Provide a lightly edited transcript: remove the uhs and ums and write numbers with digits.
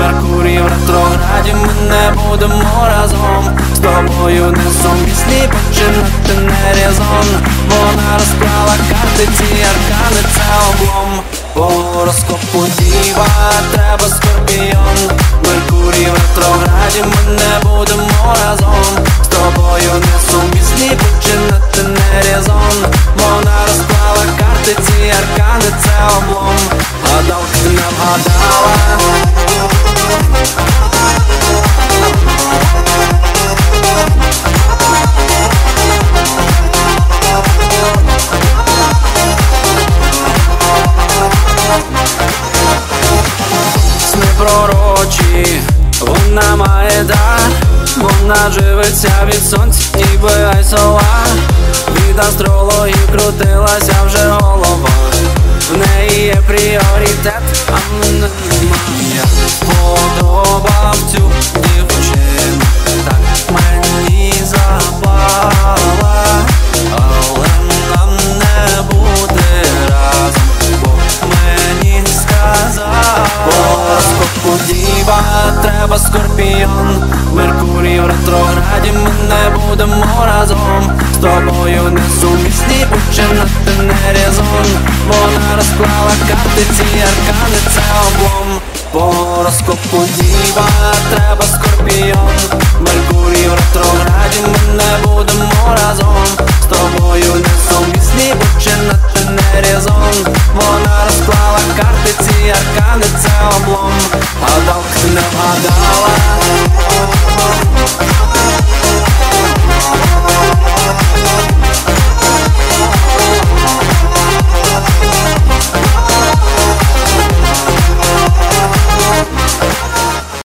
Меркурій в ретрограді, ми не будемо разом. З тобою несумісні, починати не резон. Вона розклала карти, ці аркани, це облом. По гороскопу діва, треба скорпіон. Меркурій в ретрограді, ми не будемо разом. З тобою несумісні, починати не резон. Вона розклала карти, ці аркани, це облом. Гадалки не вгадала. Сни пророчі, вона має дар. Вона живиться від сонця, ніби айсола. Від астрологів крутилася вже голова. В неї є пріоритет, а мене немає. Подобав цю дівчину, так мені запала. Але нам не буде разом, бо мені сказав. По гороскопу діва, треба скорпіон. Меркурій в ретрограді, ми не будемо разом. З тобою несумісні, починати не резон. Вона розклала карти, ці аркани, це облом. По гороскопу діва, треба скорпіон. Меркурій в ретрограді, ми не будемо разом. З тобою несумісні, починати не резон. Вона розклала карти, ці аркани, це облом. Гадалка не вгадала.